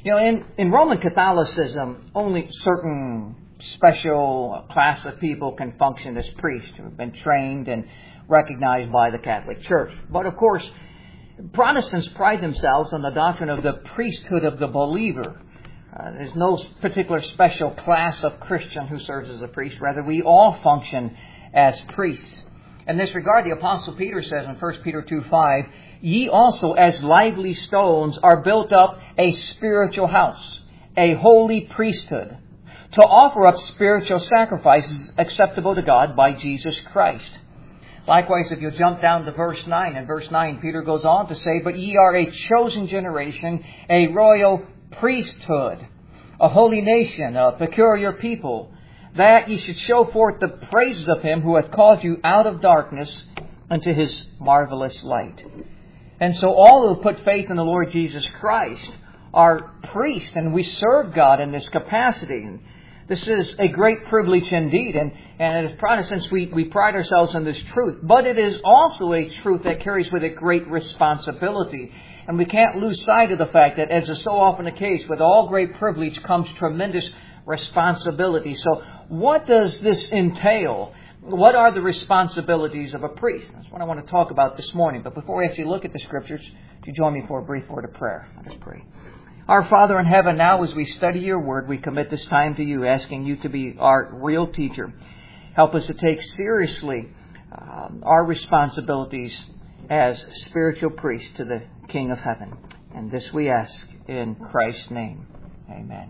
In Roman Catholicism, only certain special class of people can function as priests who have been trained and recognized by the Catholic Church. But of course, Protestants pride themselves on the doctrine of the priesthood of the believer. There's no particular special class of Christian who serves as a priest. Rather, we all function as priests. In this regard, the Apostle Peter says in 1 Peter 2:5, "Ye also as lively stones are built up a spiritual house, a holy priesthood, to offer up spiritual sacrifices acceptable to God by Jesus Christ." Likewise, if you jump down to verse 9, in verse 9, Peter goes on to say, "But ye are a chosen generation, a royal priesthood, a holy nation, a peculiar people, that ye should show forth the praises of Him who hath called you out of darkness unto His marvelous light." And so all who put faith in the Lord Jesus Christ are priests, and we serve God in this capacity. And this is a great privilege indeed, and as Protestants we pride ourselves on this truth. But it is also a truth that carries with it great responsibility. And we can't lose sight of the fact that, as is so often the case, with all great privilege comes tremendous responsibility. So what does this entail? What are the responsibilities of a priest? That's what I want to talk about this morning. But before we actually look at the Scriptures, would you join me for a brief word of prayer? Let us pray. Our Father in heaven, now as we study your word, we commit this time to you, asking you to be our real teacher. Help us to take seriously our responsibilities as spiritual priests to the King of heaven. And this we ask in Christ's name. Amen.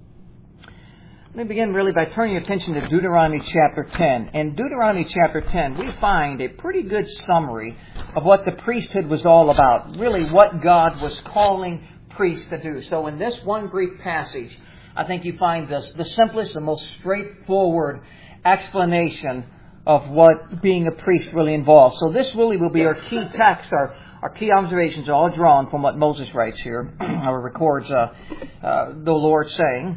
Let me begin really by turning your attention to Deuteronomy chapter 10. In Deuteronomy chapter 10, we find a pretty good summary of what the priesthood was all about. Really what God was calling priests to do. So in this one brief passage, I think you find the simplest and most straightforward explanation of what being a priest really involves. So this really will be our key text. Our key observations are all drawn from what Moses writes here, or records the Lord saying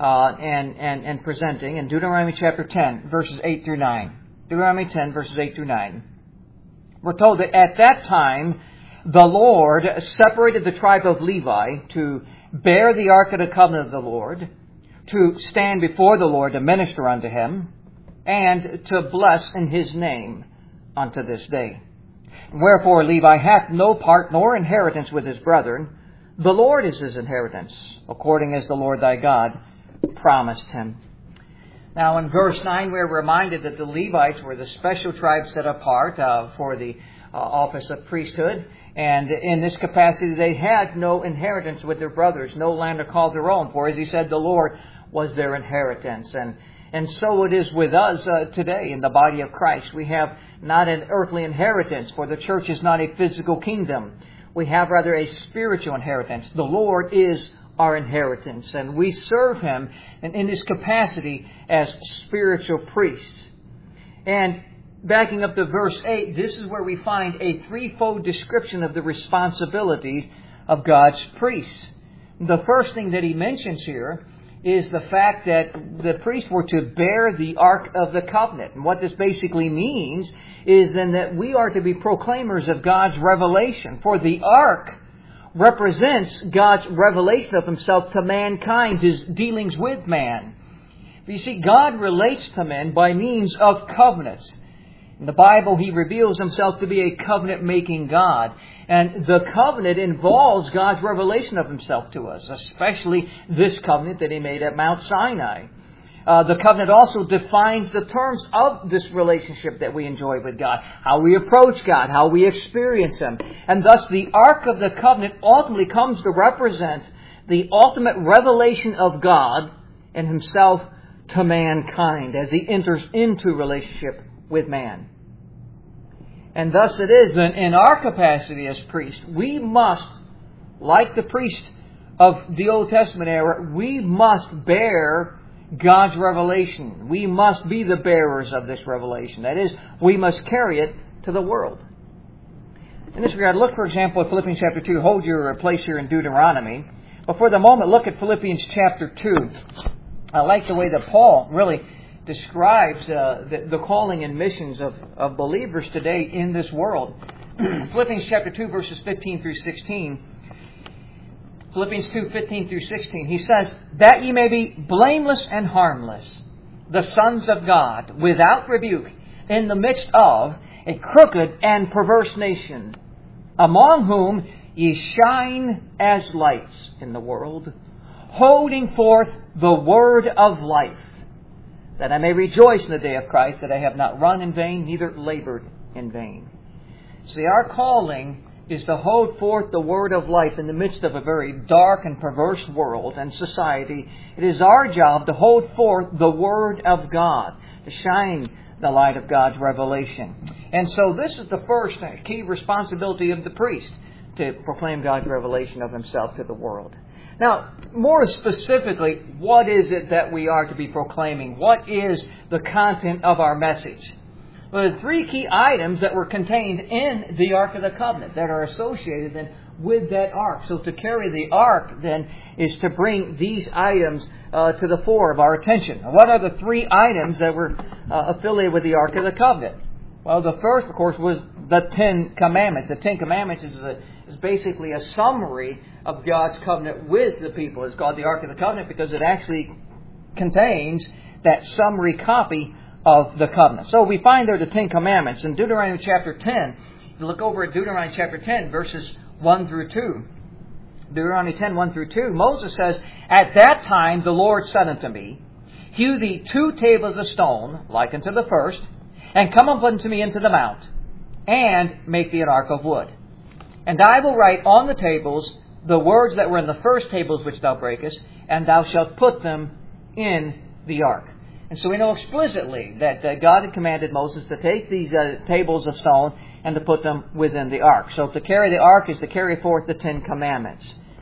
and presenting in Deuteronomy chapter 10, verses 8 through 9. Deuteronomy 10, verses 8 through 9. We're told that at that time, the Lord separated the tribe of Levi to bear the ark of the covenant of the Lord, to stand before the Lord to minister unto Him, and to bless in His name unto this day. Wherefore Levi hath no part nor inheritance with his brethren. The Lord is his inheritance, according as the Lord thy God promised him. Now in verse 9 we're reminded that the Levites were the special tribe set apart for the office of priesthood. And in this capacity they had no inheritance with their brothers, no land to call their own. For as he said, the Lord was their inheritance. And so it is with us today in the body of Christ. We have not an earthly inheritance, for the church is not a physical kingdom. We have rather a spiritual inheritance. The Lord is our inheritance, and we serve Him in this capacity as spiritual priests. And backing up to verse 8, this is where we find a threefold description of the responsibility of God's priests. The first thing that he mentions here is the fact that the priests were to bear the Ark of the Covenant. And what this basically means is then that we are to be proclaimers of God's revelation. For the Ark represents God's revelation of Himself to mankind, His dealings with man. But you see, God relates to men by means of covenants. In the Bible, He reveals Himself to be a covenant-making God. And the covenant involves God's revelation of Himself to us, especially this covenant that He made at Mount Sinai. The covenant also defines the terms of this relationship that we enjoy with God, how we approach God, how we experience Him. And thus the Ark of the Covenant ultimately comes to represent the ultimate revelation of God and Himself to mankind as He enters into relationship with man. And thus it is that in our capacity as priests, we must, like the priests of the Old Testament era, we must bear God's revelation. We must be the bearers of this revelation. That is, we must carry it to the world. In this regard, look, for example, at Philippians chapter 2. Hold your place here in Deuteronomy. But for the moment, look at Philippians chapter 2. I like the way that Paul really describes the calling and missions of believers today in this world. Philippians chapter 2, verses 15 through 16. Philippians 2:15 through 16, he says, that ye may be blameless and harmless, the sons of God, without rebuke, in the midst of a crooked and perverse nation, among whom ye shine as lights in the world, holding forth the word of life, that I may rejoice in the day of Christ, that I have not run in vain, neither labored in vain. See, our calling is to hold forth the word of life in the midst of a very dark and perverse world and society. It is our job to hold forth the word of God, to shine the light of God's revelation. And so this is the first key responsibility of the priest, to proclaim God's revelation of Himself to the world. Now, more specifically, what is it that we are to be proclaiming? What is the content of our message? Well, the three key items that were contained in the Ark of the Covenant that are associated then with that Ark. So to carry the Ark then is to bring these items to the fore of our attention. What are the three items that were affiliated with the Ark of the Covenant? Well, the first, of course, was the Ten Commandments. The Ten Commandments is basically a summary of God's covenant with the people. It's called the Ark of the Covenant because it actually contains that summary copy of the covenant. So we find there the Ten Commandments. In Deuteronomy chapter 10, you look over at Deuteronomy chapter 10, verses 1 through 2. Deuteronomy 10, 1 through 2, Moses says, at that time the Lord said unto me, hew thee 2 tables of stone, like unto the first, and come up unto me into the mount, and make thee an ark of wood. And I will write on the tables the words that were in the first tables which thou breakest, and thou shalt put them in the ark. And so we know explicitly that God had commanded Moses to take these tables of stone and to put them within the ark. So to carry the ark is to carry forth the Ten Commandments.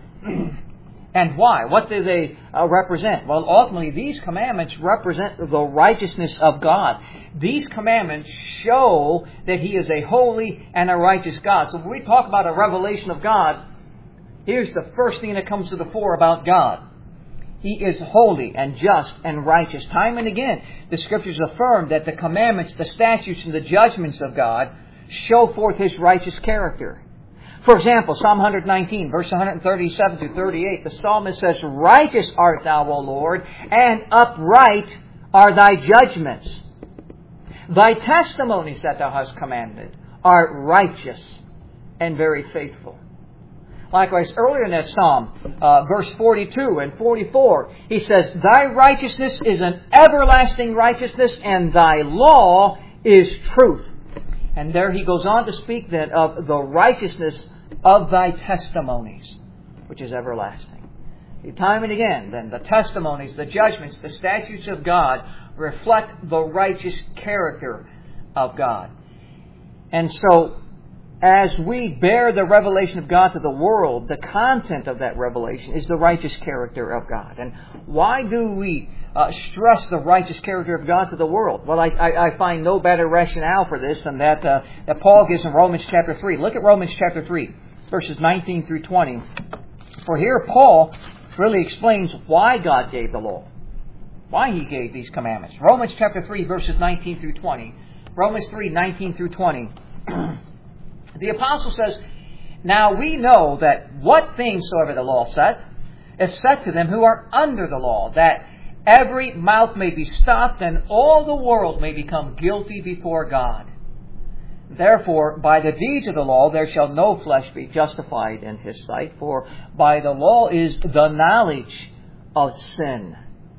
And why? What do they represent? Well, ultimately, these commandments represent the righteousness of God. These commandments show that He is a holy and a righteous God. So when we talk about a revelation of God, here's the first thing that comes to the fore about God. He is holy and just and righteous. Time and again, the Scriptures affirm that the commandments, the statutes, and the judgments of God show forth His righteous character. For example, Psalm 119, verse 137 through 38, the psalmist says, righteous art thou, O Lord, and upright are thy judgments. Thy testimonies that thou hast commanded are righteous and very faithful. Likewise, earlier in that psalm, verse 42 and 44, he says, thy righteousness is an everlasting righteousness, and thy law is truth. And there he goes on to speak then of the righteousness of thy testimonies, which is everlasting. Time and again, then, the testimonies, the judgments, the statutes of God reflect the righteous character of God. And so, as we bear the revelation of God to the world, the content of that revelation is the righteous character of God. And why do we stress the righteous character of God to the world? Well, I find no better rationale for this than that Paul gives in Romans chapter 3. Look at Romans chapter 3, verses 19 through 20. For here Paul really explains why God gave the law, why He gave these commandments. Romans chapter 3, verses 19 through 20. Romans 3, 19 through 20. The apostle says, now we know that what things soever the law saith, is said to them who are under the law, that every mouth may be stopped, and all the world may become guilty before God. Therefore, by the deeds of the law there shall no flesh be justified in His sight, for by the law is the knowledge of sin.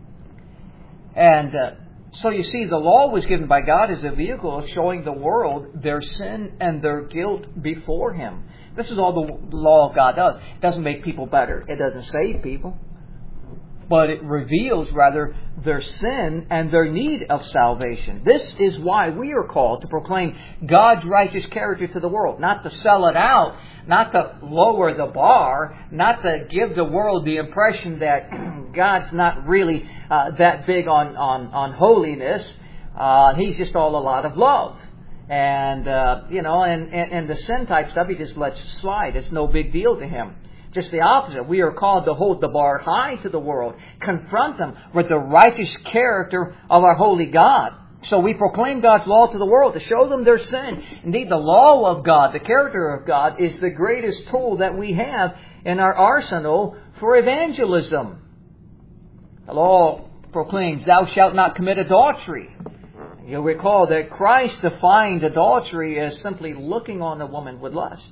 And so you see, the law was given by God as a vehicle of showing the world their sin and their guilt before Him. This is all the law of God does. It doesn't make people better. It doesn't save people. But it reveals, rather, their sin and their need of salvation. This is why we are called to proclaim God's righteous character to the world. Not to sell it out, not to lower the bar, not to give the world the impression that God's not really that big on holiness. He's just all a lot of love. And, and the sin type stuff He just lets slide. It's no big deal to Him. Just the opposite. We are called to hold the bar high to the world, confront them with the righteous character of our holy God. So we proclaim God's law to the world to show them their sin. Indeed, the law of God, the character of God, is the greatest tool that we have in our arsenal for evangelism. The law proclaims, thou shalt not commit adultery. You'll recall that Christ defined adultery as simply looking on a woman with lust.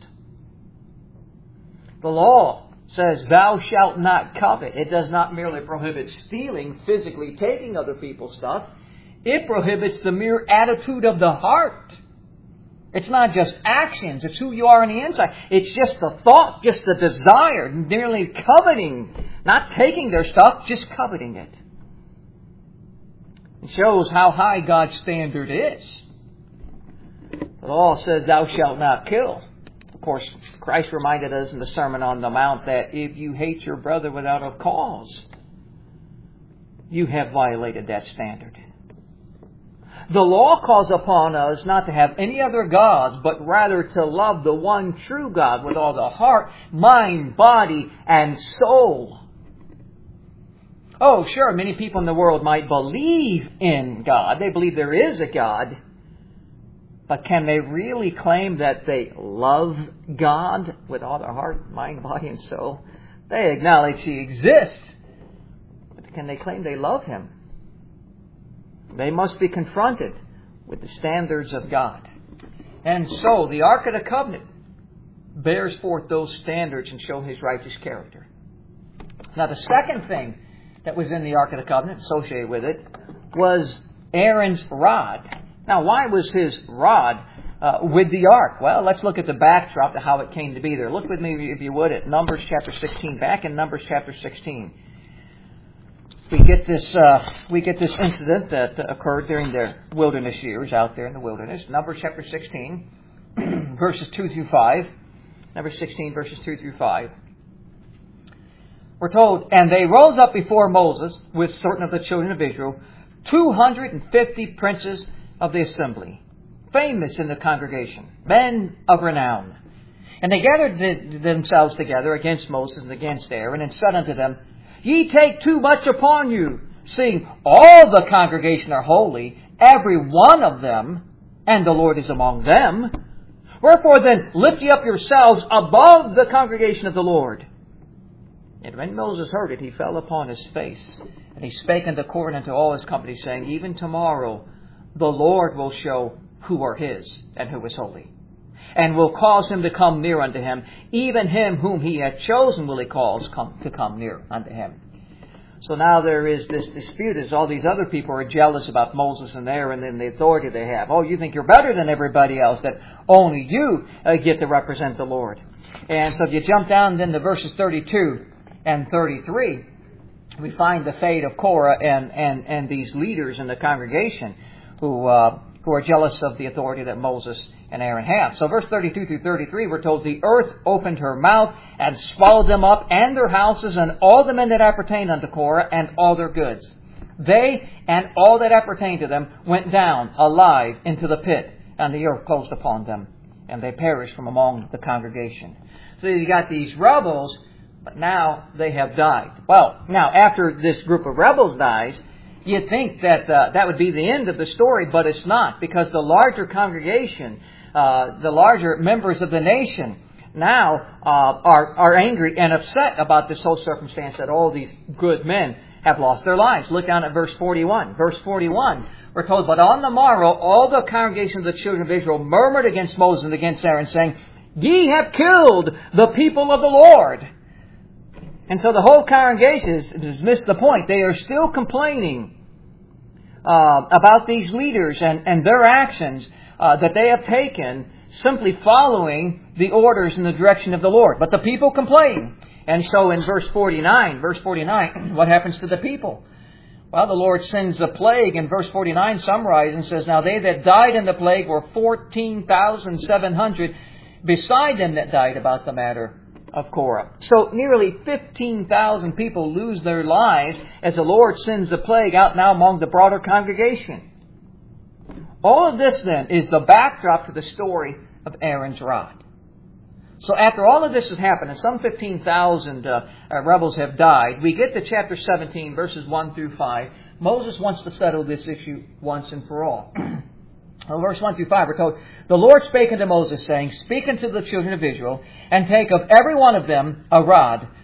The law says, thou shalt not covet. It does not merely prohibit stealing, physically taking other people's stuff. It prohibits the mere attitude of the heart. It's not just actions, it's who you are on the inside. It's just the thought, just the desire, merely coveting, not taking their stuff, just coveting it. It shows how high God's standard is. The law says, thou shalt not kill. Of course, Christ reminded us in the Sermon on the Mount that if you hate your brother without a cause, you have violated that standard. The law calls upon us not to have any other gods, but rather to love the one true God with all the heart, mind, body, and soul. Oh, sure, many people in the world might believe in God. They believe there is a God. But can they really claim that they love God with all their heart, mind, body, and soul? They acknowledge He exists. But can they claim they love Him? They must be confronted with the standards of God. And so, the Ark of the Covenant bears forth those standards and shows His righteous character. Now, the second thing that was in the Ark of the Covenant, associated with it, was Aaron's rod. Now, why was his rod with the Ark? Well, let's look at the backdrop to how it came to be there. Look with me, if you would, at Numbers chapter 16. Back in Numbers chapter 16, we get this incident that occurred during their wilderness years out there in the wilderness. Numbers chapter 16, verses 2 through 5. Numbers 16, verses 2 through 5. We're told, and they rose up before Moses with certain of the children of Israel, 250 princes of the assembly, famous in the congregation, men of renown. And they gathered themselves together against Moses and against Aaron, and said unto them, Ye take too much upon you, seeing all the congregation are holy, every one of them, and the Lord is among them. Wherefore then lift ye up yourselves above the congregation of the Lord. And when Moses heard it, he fell upon his face. And he spake unto Korah and unto all his company, saying, Even tomorrow the Lord will show who are His and who is holy. And will cause him to come near unto him. Even him whom He hath chosen will He cause to come near unto him. So now there is this dispute as all these other people are jealous about Moses and Aaron and the authority they have. Oh, you think you're better than everybody else, that only you get to represent the Lord. And so if you jump down then to verses 32 and 33, we find the fate of Korah and these leaders in the congregation who are jealous of the authority that Moses and Aaron have. So verse 32 through 33, we're told, the earth opened her mouth and swallowed them up and their houses and all the men that appertained unto Korah and all their goods. They and all that appertained to them went down alive into the pit, and the earth closed upon them, and they perished from among the congregation. So you got these rebels, but now they have died. Well, now after this group of rebels dies, you'd think that that would be the end of the story, but it's not, because the larger congregation, the larger members of the nation now are angry and upset about this whole circumstance that all these good men have lost their lives. Look down at verse 41. Verse 41, we're told, But on the morrow all the congregation of the children of Israel murmured against Moses and against Aaron, saying, Ye have killed the people of the Lord. And so the whole congregation has missed the point. They are still complaining about these leaders and their actions that they have taken, simply following the orders in the direction of the Lord. But the people complain. And so in verse 49, what happens to the people? Well, the Lord sends a plague. And verse 49 summarizes and says, Now they that died in the plague were 14,700, beside them that died about the matter of Korah. So nearly 15,000 people lose their lives as the Lord sends a plague out now among the broader congregation. All of this then is the backdrop to the story of Aaron's rod. So after all of this has happened, and some 15,000 rebels have died, we get to chapter 17, verses 1 through 5. Moses wants to settle this issue once and for all. Verse 1 through 5, we're told, The Lord spake unto Moses, saying, Speak unto the children of Israel, and take of every one of them a rod,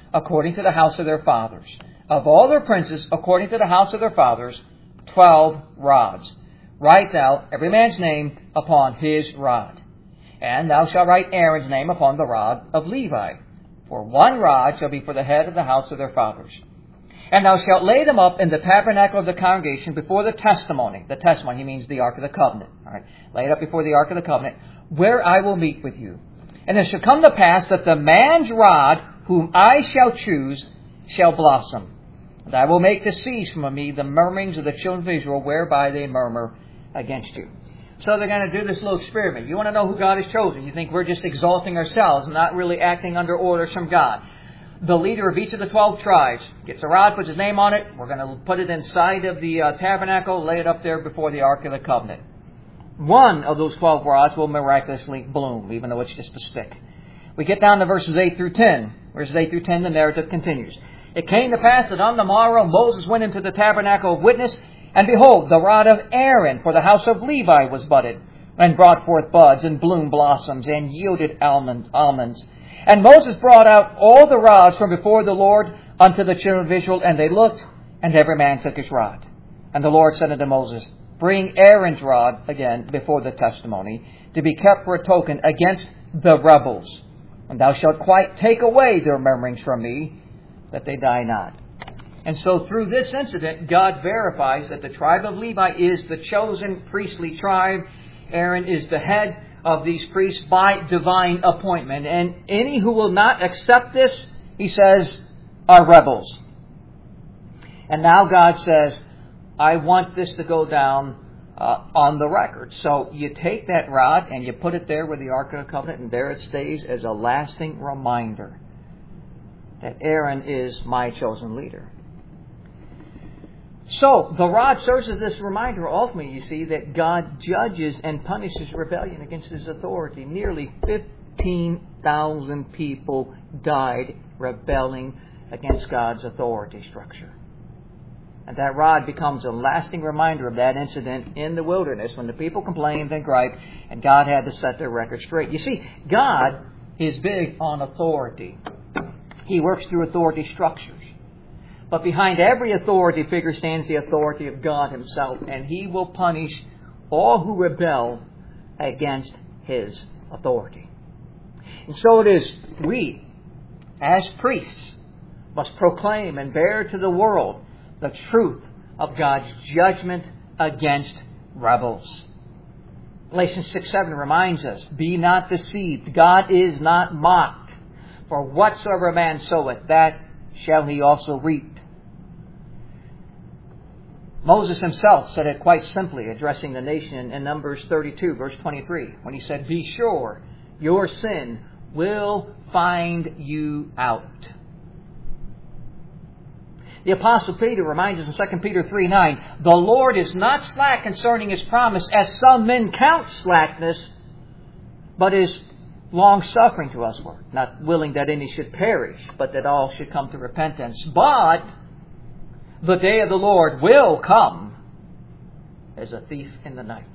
according to the house of their fathers. Of all their princes, according to the house of their fathers, 12 rods. Write thou every man's name upon his rod. And thou shalt write Aaron's name upon the rod of Levi. For 1 rod shall be for the head of the house of their fathers. And thou shalt lay them up in the tabernacle of the congregation before the testimony. The testimony, he means the Ark of the Covenant. All right. Lay it up before the Ark of the Covenant, where I will meet with you. And it shall come to pass that the man's rod, whom I shall choose, shall blossom. And I will make to cease from me the murmurings of the children of Israel, whereby they murmur against you. So they're going to do this little experiment. You want to know who God has chosen. You think we're just exalting ourselves and not really acting under orders from God. The leader of each of the 12 tribes gets a rod, puts his name on it. We're going to put it inside of the tabernacle, lay it up there before the Ark of the Covenant. 1 of those 12 rods will miraculously bloom, even though it's just a stick. We get down to verses 8 through 10. Verses 8 through 10, the narrative continues. It came to pass that on the morrow Moses went into the tabernacle of witness, and behold, the rod of Aaron for the house of Levi was budded, and brought forth buds, and bloomed blossoms, and yielded almonds. And Moses brought out all the rods from before the Lord unto the children of Israel, and they looked, and every man took his rod. And the Lord said unto Moses, Bring Aaron's rod again before the testimony, to be kept for a token against the rebels. And thou shalt quite take away their murmurings from me, that they die not. And so through this incident, God verifies that the tribe of Levi is the chosen priestly tribe. Aaron is the head of these priests by divine appointment. And any who will not accept this, he says, are rebels. And now God says, I want this to go down on the record. So you take that rod and you put it there with the Ark of the Covenant, and there it stays as a lasting reminder that Aaron is my chosen leader. So, the rod serves as this reminder, ultimately, you see, that God judges and punishes rebellion against His authority. Nearly 15,000 people died rebelling against God's authority structure. And that rod becomes a lasting reminder of that incident in the wilderness when the people complained and griped, and God had to set their record straight. You see, God is big on authority. He works through authority structures. But behind every authority figure stands the authority of God Himself, and He will punish all who rebel against His authority. And so it is we, as priests, must proclaim and bear to the world the truth of God's judgment against rebels. Galatians 6:7 reminds us, Be not deceived, God is not mocked. For whatsoever a man soweth, that shall he also reap. Moses himself said it quite simply, addressing the nation in Numbers 32, verse 23, when he said, Be sure your sin will find you out. The Apostle Peter reminds us in 2 Peter 3:9, The Lord is not slack concerning His promise, as some men count slackness, but is long-suffering to usward, not willing that any should perish, but that all should come to repentance. But the day of the Lord will come as a thief in the night.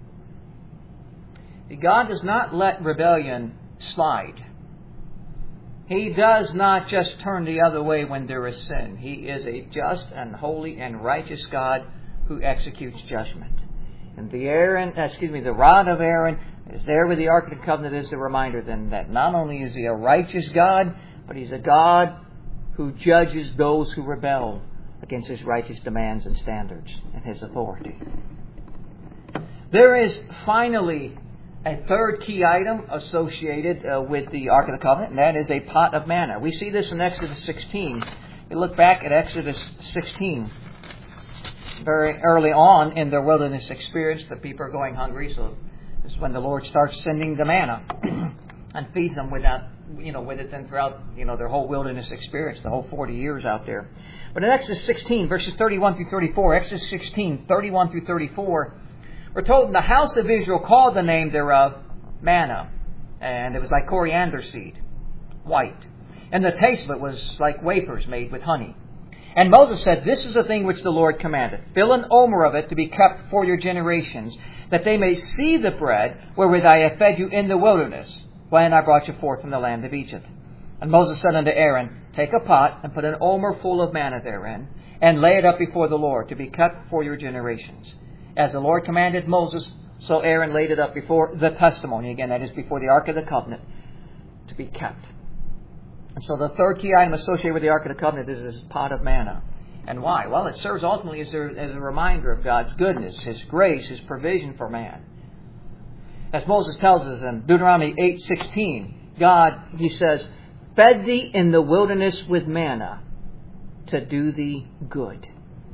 God does not let rebellion slide. He does not just turn the other way when there is sin. He is a just and holy and righteous God who executes judgment. And the rod of Aaron is there with the Ark of the Covenant as a reminder then that not only is He a righteous God, but He's a God who judges those who rebel against His righteous demands and standards and His authority. There is finally a third key item associated with the Ark of the Covenant, and that is a pot of manna. We see this in Exodus 16. We look back at Exodus 16. Very early on in their wilderness experience, the people are going hungry, so this is when the Lord starts sending the manna and feeds them with it then throughout their whole wilderness experience, the whole 40 years out there. But in Exodus 16, verses 31 through 34, Exodus 16, 31 through 34, we're told, the house of Israel called the name thereof manna, and it was like coriander seed, white. And the taste of it was like wafers made with honey. And Moses said, This is the thing which the Lord commanded. Fill an omer of it to be kept for your generations, that they may see the bread wherewith I have fed you in the wilderness, when I brought you forth from the land of Egypt. And Moses said unto Aaron, take a pot and put an omer full of manna therein, and lay it up before the Lord to be kept for your generations. As the Lord commanded Moses, so Aaron laid it up before the testimony. Again, that is before the Ark of the Covenant, to be kept. And so the third key item associated with the Ark of the Covenant is this pot of manna. And why? Well, it serves ultimately as a reminder of God's goodness, His grace, His provision for man. As Moses tells us in Deuteronomy 8:16, God, He says, fed thee in the wilderness with manna to do thee good.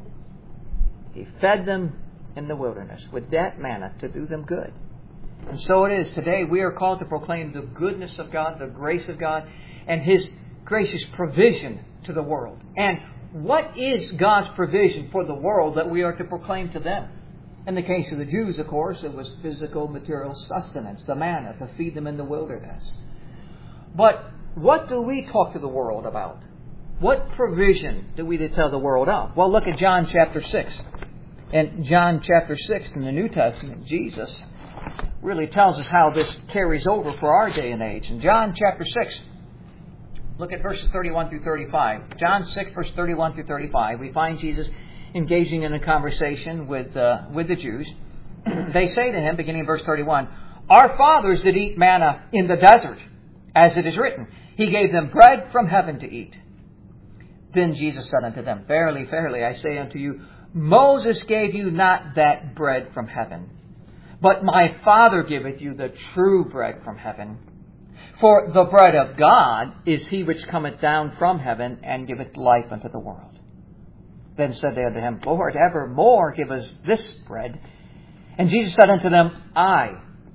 He fed them in the wilderness with that manna to do them good. And so it is today. We are called to proclaim the goodness of God, the grace of God, and His gracious provision to the world. And what is God's provision for the world that we are to proclaim to them? In the case of the Jews, of course, it was physical, material sustenance, the manna, to feed them in the wilderness. But what do we talk to the world about? What provision do we tell the world of? Well, look at John chapter 6. In John chapter 6 in the New Testament, Jesus really tells us how this carries over for our day and age. In John chapter 6, look at verses 31 through 35. John 6, verse 31 through 35, we find Jesus engaging in a conversation with the Jews. They say to Him, beginning in verse 31, our fathers did eat manna in the desert, as it is written, He gave them bread from heaven to eat. Then Jesus said unto them, verily, verily, I say unto you, Moses gave you not that bread from heaven, but my Father giveth you the true bread from heaven. For the bread of God is He which cometh down from heaven and giveth life unto the world. Then said they unto Him, Lord, evermore give us this bread. And Jesus said unto them, I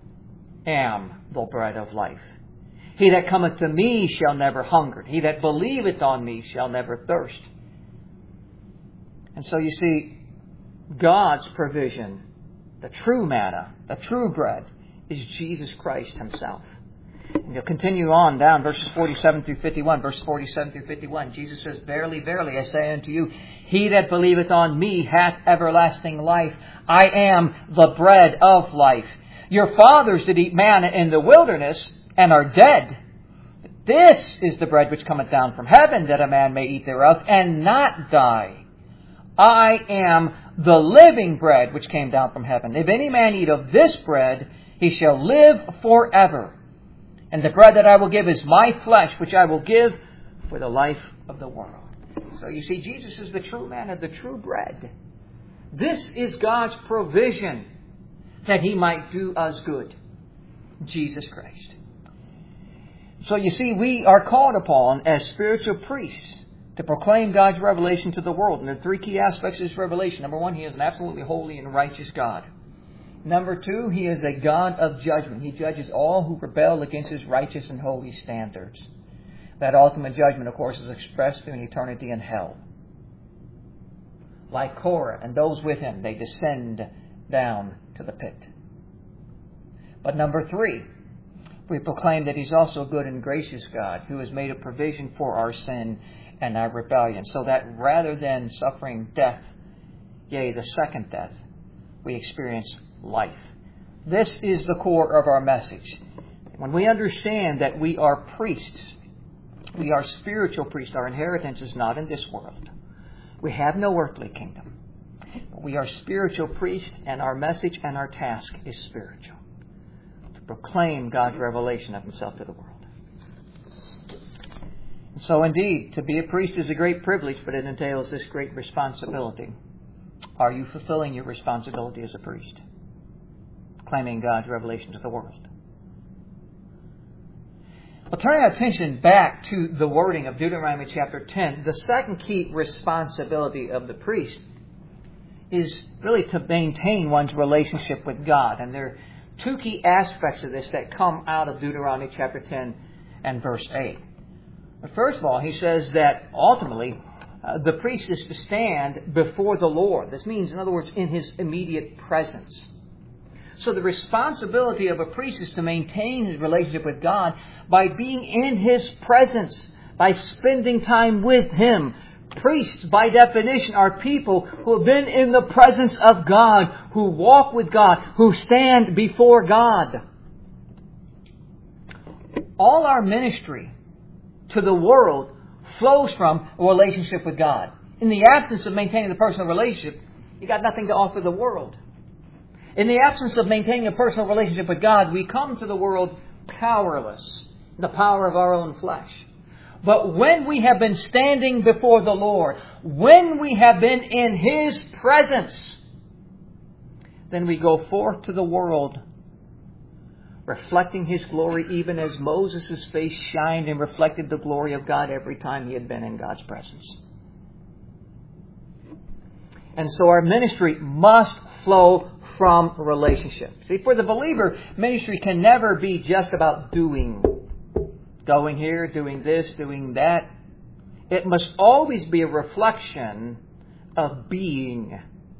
am the bread of life. He that cometh to me shall never hunger. He that believeth on me shall never thirst. And so you see, God's provision, the true manna, the true bread, is Jesus Christ Himself. And you'll continue on down verses 47 through 51. Verse 47 through 51, Jesus says, verily, verily, I say unto you, He that believeth on me hath everlasting life. I am the bread of life. Your fathers did eat manna in the wilderness, and are dead. This is the bread which cometh down from heaven, that a man may eat thereof, and not die. I am the living bread which came down from heaven. If any man eat of this bread, he shall live forever. And the bread that I will give is my flesh, which I will give for the life of the world. So you see, Jesus is the true manna, the true bread. This is God's provision that He might do us good. Jesus Christ. So you see, we are called upon as spiritual priests to proclaim God's revelation to the world. And the three key aspects of His revelation. Number one, He is an absolutely holy and righteous God. Number two, He is a God of judgment. He judges all who rebel against His righteous and holy standards. That ultimate judgment, of course, is expressed in eternity in hell. Like Korah and those with him, they descend down to the pit. But number three, we proclaim that He's also a good and gracious God who has made a provision for our sin and our rebellion, so that rather than suffering death, yea, the second death, we experience life. This is the core of our message. When we understand that we are priests, we are spiritual priests. Our inheritance is not in this world. We have no earthly kingdom. But we are spiritual priests, and our message and our task is spiritual. To proclaim God's revelation of Himself to the world. And so indeed, to be a priest is a great privilege, but it entails this great responsibility. Are you fulfilling your responsibility as a priest? Claiming God's revelation to the world. Well, turning our attention back to the wording of Deuteronomy chapter 10, the second key responsibility of the priest is really to maintain one's relationship with God. And there are two key aspects of this that come out of Deuteronomy chapter 10 and verse 8. But first of all, he says that ultimately the priest is to stand before the Lord. This means, in other words, in His immediate presence. So the responsibility of a priest is to maintain his relationship with God by being in His presence, by spending time with Him. Priests, by definition, are people who have been in the presence of God, who walk with God, who stand before God. All our ministry to the world flows from a relationship with God. In the absence of maintaining the personal relationship, you got nothing to offer the world. In the absence of maintaining a personal relationship with God, we come to the world powerless, the power of our own flesh. But when we have been standing before the Lord, when we have been in His presence, then we go forth to the world, reflecting His glory, even as Moses' face shined and reflected the glory of God every time he had been in God's presence. And so our ministry must flow from relationship. See, for the believer, ministry can never be just about doing. Going here, doing this, doing that. It must always be a reflection of being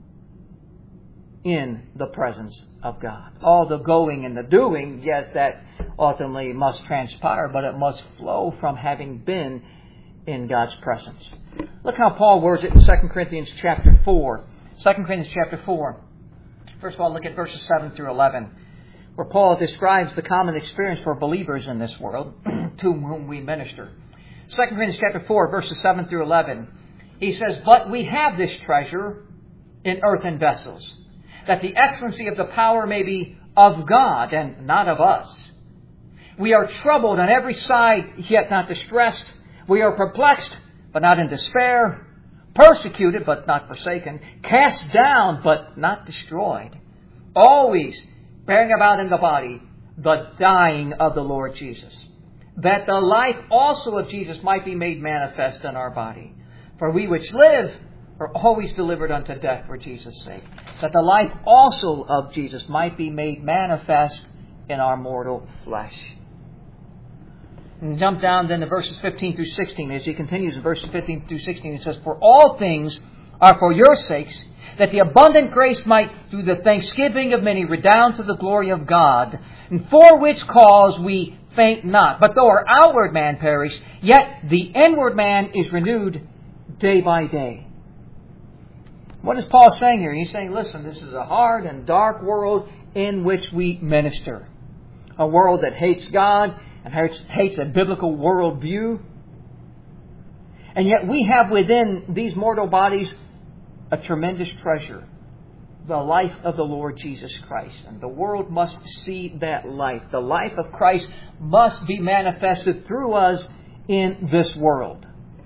in the presence of God. All the going and the doing, yes, that ultimately must transpire, but it must flow from having been in God's presence. Look how Paul words it in 2 Corinthians chapter 4. 2 Corinthians chapter 4. First of all, look at verses 7 through 11, where Paul describes the common experience for believers in this world to whom we minister. 2 Corinthians chapter 4, verses 7 through 11. He says, "But we have this treasure in earthen vessels, that the excellency of the power may be of God and not of us. We are troubled on every side, yet not distressed. We are perplexed, but not in despair. Persecuted, but not forsaken. Cast down, but not destroyed. Always bearing about in the body the dying of the Lord Jesus, that the life also of Jesus might be made manifest in our body. For we which live are always delivered unto death for Jesus' sake, that the life also of Jesus might be made manifest in our mortal flesh." And jump down then to verses 15 through 16. As he continues in verses 15 through 16, he says, "For all things are for your sakes, that the abundant grace might, through the thanksgiving of many, redound to the glory of God, and for which cause we faint not. But though our outward man perish, yet the inward man is renewed day by day." What is Paul saying here? He's saying, listen, this is a hard and dark world in which we minister. A world that hates God and hates a biblical worldview. And yet we have within these mortal bodies a tremendous treasure, the life of the Lord Jesus Christ. And the world must see that life. The life of Christ must be manifested through us in this world.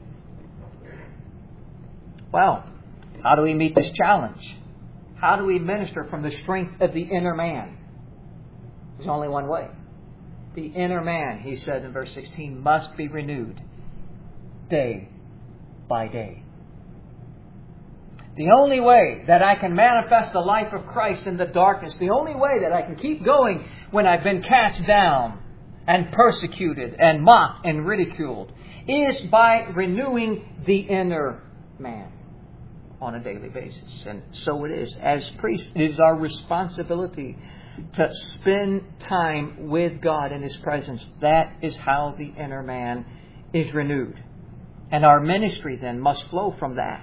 Well, how do we meet this challenge? How do we minister from the strength of the inner man? There's only one way. The inner man, he says in verse 16, must be renewed day by day. The only way that I can manifest the life of Christ in the darkness, the only way that I can keep going when I've been cast down and persecuted and mocked and ridiculed, is by renewing the inner man on a daily basis. And so it is. As priests, it is our responsibility to spend time with God in His presence. That is how the inner man is renewed. And our ministry then must flow from that.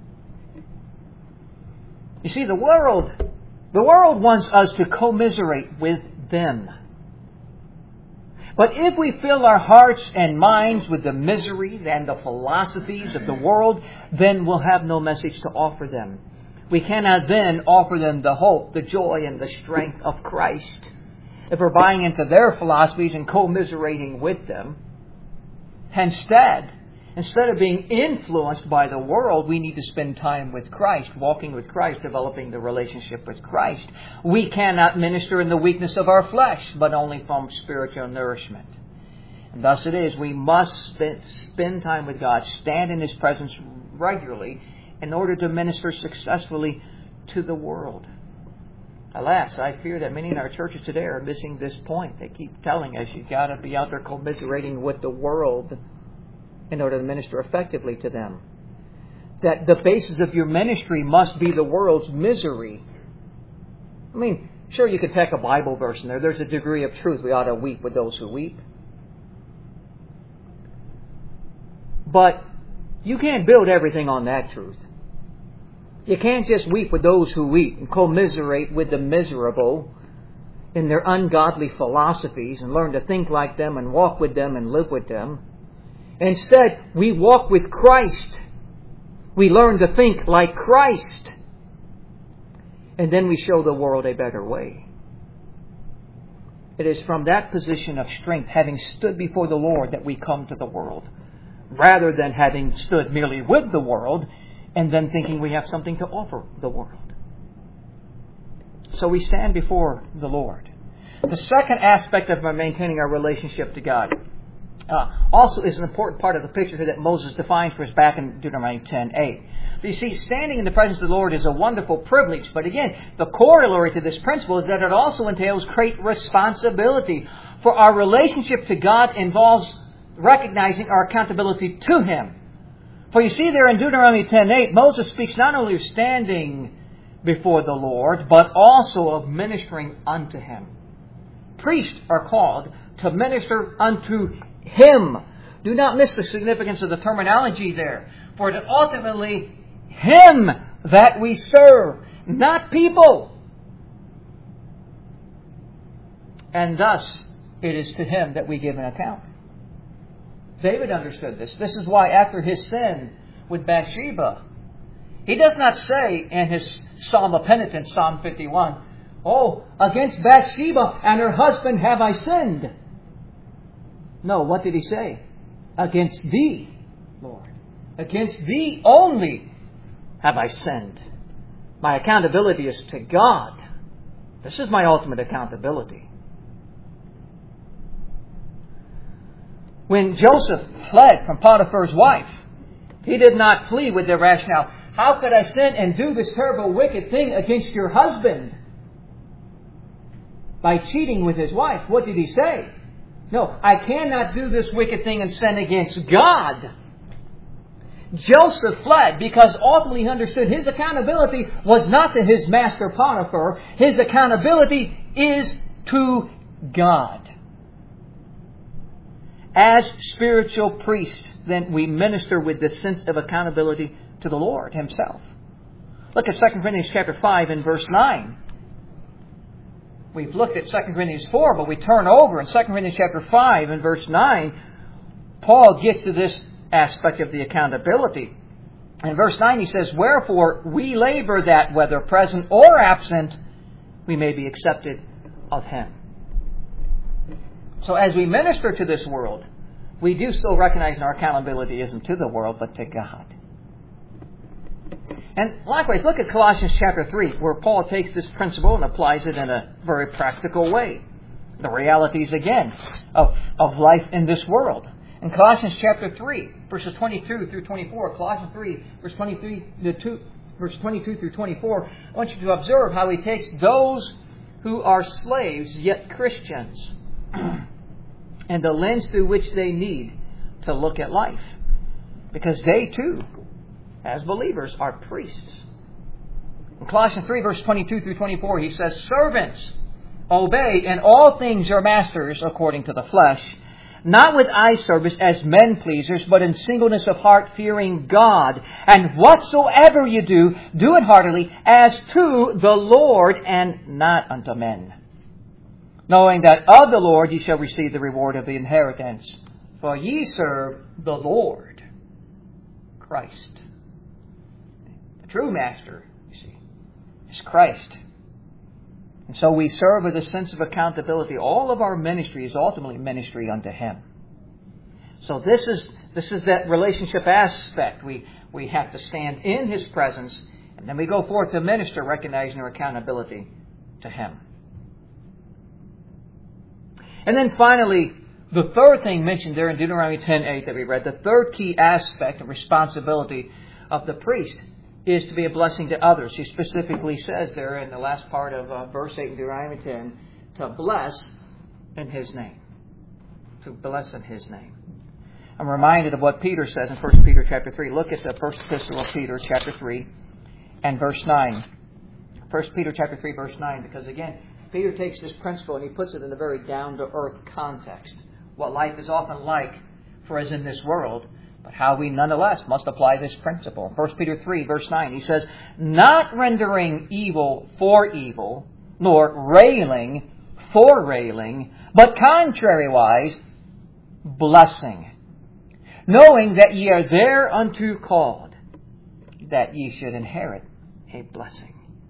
You see, the world wants us to commiserate with them. But if we fill our hearts and minds with the misery and the philosophies of the world, then we'll have no message to offer them. We cannot then offer them the hope, the joy, and the strength of Christ if we're buying into their philosophies and commiserating with them. Instead of being influenced by the world, we need to spend time with Christ, walking with Christ, developing the relationship with Christ. We cannot minister in the weakness of our flesh, but only from spiritual nourishment. And thus it is, we must spend time with God, stand in His presence regularly in order to minister successfully to the world. Alas, I fear that many in our churches today are missing this point. They keep telling us you've got to be out there commiserating with the world in order to minister effectively to them. That the basis of your ministry must be the world's misery. I mean, sure, you could take a Bible verse in there. There's a degree of truth. We ought to weep with those who weep. But you can't build everything on that truth. You can't just weep with those who weep and commiserate with the miserable in their ungodly philosophies and learn to think like them and walk with them and live with them. Instead, we walk with Christ. We learn to think like Christ. And then we show the world a better way. It is from that position of strength, having stood before the Lord, that we come to the world, rather than having stood merely with the world and then thinking we have something to offer the world. So we stand before the Lord. The second aspect of maintaining our relationship to God also is an important part of the picture here that Moses defines for us back in Deuteronomy 10:8. You see, standing in the presence of the Lord is a wonderful privilege. But again, the corollary to this principle is that it also entails great responsibility. For our relationship to God involves recognizing our accountability to Him. For you see there in Deuteronomy 10:8, Moses speaks not only of standing before the Lord, but also of ministering unto Him. Priests are called to minister unto Him. Do not miss the significance of the terminology there. For it is ultimately Him that we serve, not people. And thus, it is to Him that we give an account. David understood this. This is why after his sin with Bathsheba, he does not say in his Psalm of Penitence, Psalm 51, "Oh, against Bathsheba and her husband have I sinned." No, what did he say? Against Thee, Lord. Against Thee only have I sinned. My accountability is to God. This is my ultimate accountability. When Joseph fled from Potiphar's wife, he did not flee with the rationale, "How could I sin and do this terrible wicked thing against your husband?" By cheating with his wife. What did he say? No, I cannot do this wicked thing and sin against God. Joseph fled because ultimately he understood his accountability was not to his master Potiphar. His accountability is to God. As spiritual priests, then we minister with this sense of accountability to the Lord Himself. Look at 2 Corinthians chapter 5 and verse 9. We've looked at 2 Corinthians 4, but we turn over in 2 Corinthians chapter 5 and verse 9. Paul gets to this aspect of the accountability. In verse 9 he says, "Wherefore we labor that whether present or absent, we may be accepted of Him." So as we minister to this world, we do still recognize our accountability isn't to the world, but to God. And likewise, look at Colossians chapter 3, where Paul takes this principle and applies it in a very practical way. The realities, again, of life in this world. In Colossians chapter 3, verses 22 through 24, Colossians 3, verse 22 through 24, I want you to observe how he takes those who are slaves, yet Christians, and the lens through which they need to look at life. Because they too, as believers, are priests. In Colossians 3, verse 22 through 24, he says, "Servants, obey in all things your masters according to the flesh, not with eye service as men pleasers, but in singleness of heart, fearing God. And whatsoever you do, do it heartily, as to the Lord and not unto men, knowing that of the Lord ye shall receive the reward of the inheritance. For ye serve the Lord, Christ." The true master, you see, is Christ. And so we serve with a sense of accountability. All of our ministry is ultimately ministry unto Him. So this is that relationship aspect. We have to stand in His presence, and then we go forth to minister, recognizing our accountability to Him. And then finally, the third thing mentioned there in Deuteronomy 10:8 that we read, the third key aspect of responsibility of the priest is to be a blessing to others. He specifically says there in the last part of verse 8 in Deuteronomy 10, to bless in His name. To bless in His name. I'm reminded of what Peter says in 1 Peter chapter 3. Look at the first epistle of Peter chapter 3 and verse 9. 1 Peter chapter 3 verse 9, because again, Peter takes this principle and he puts it in a very down-to-earth context. What life is often like for us in this world, but how we nonetheless must apply this principle. 1 Peter 3 verse 9, he says, "Not rendering evil for evil, nor railing for railing, but contrariwise, blessing. knowing that ye are thereunto called, that ye should inherit a blessing.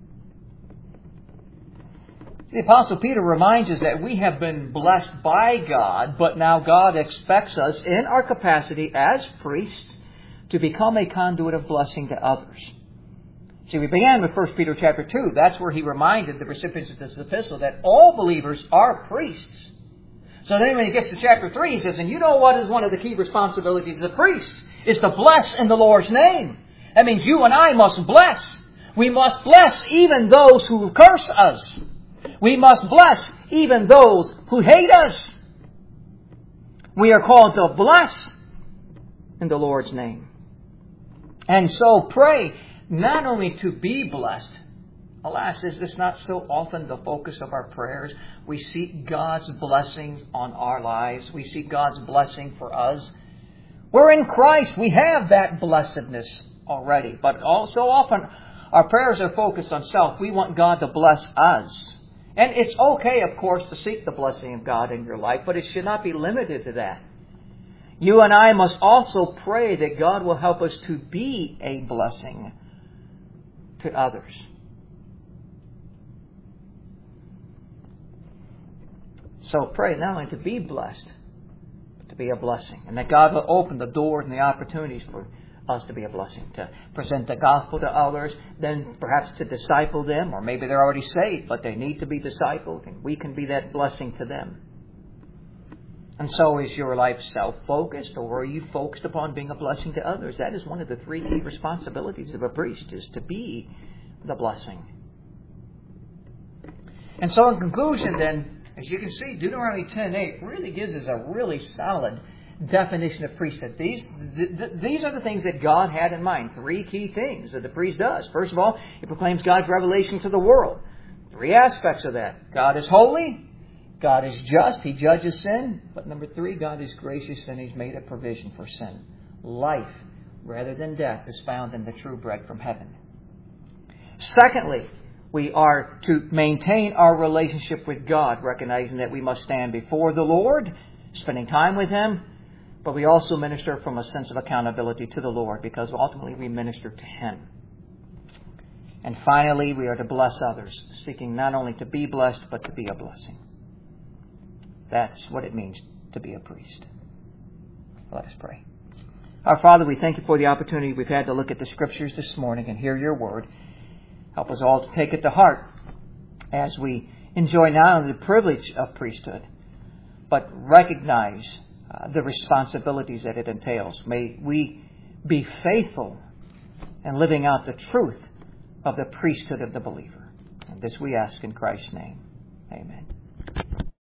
The Apostle Peter reminds us that we have been blessed by God, but now God expects us in our capacity as priests to become a conduit of blessing to others. See, we began with 1 Peter chapter 2. That's where he reminded the recipients of this epistle that all believers are priests. So then when he gets to chapter 3, he says, and you know what is one of the key responsibilities of the priest? Is to bless in the Lord's name. That means you and I must bless. We must bless even those who curse us. We must bless even those who hate us. We are called to bless in the Lord's name. And so pray not only to be blessed. Alas, is this not so often the focus of our prayers? We seek God's blessings on our lives. We seek God's blessing for us. We're in Christ. We have that blessedness already. But so often our prayers are focused on self. We want God to bless us. And it's okay, of course, to seek the blessing of God in your life, but it should not be limited to that. You and I must also pray that God will help us to be a blessing to others. So pray not only to be blessed, but to be a blessing. And that God will open the doors and the opportunities for us to be a blessing, to present the gospel to others, then perhaps to disciple them, or maybe they're already saved, but they need to be discipled, and we can be that blessing to them. And so is your life self-focused, or are you focused upon being a blessing to others? That is one of the three key responsibilities of a priest, is to be the blessing. And so in conclusion then, as you can see, Deuteronomy 10:8 really gives us a really solid definition of priesthood. These are the things that God had in mind. Three key things that the priest does. First of all, he proclaims God's revelation to the world. Three aspects of that. God is holy. God is just. He judges sin. But number three, God is gracious and He's made a provision for sin. Life, rather than death, is found in the true bread from heaven. Secondly, we are to maintain our relationship with God, recognizing that we must stand before the Lord, spending time with Him, but we also minister from a sense of accountability to the Lord, because ultimately we minister to Him. And finally, we are to bless others, seeking not only to be blessed, but to be a blessing. That's what it means to be a priest. Let us pray. Our Father, we thank You for the opportunity we've had to look at the Scriptures this morning and hear Your Word. Help us all to take it to heart as we enjoy not only the privilege of priesthood, but recognize the responsibilities that it entails. May we be faithful in living out the truth of the priesthood of the believer. And this we ask in Christ's name. Amen.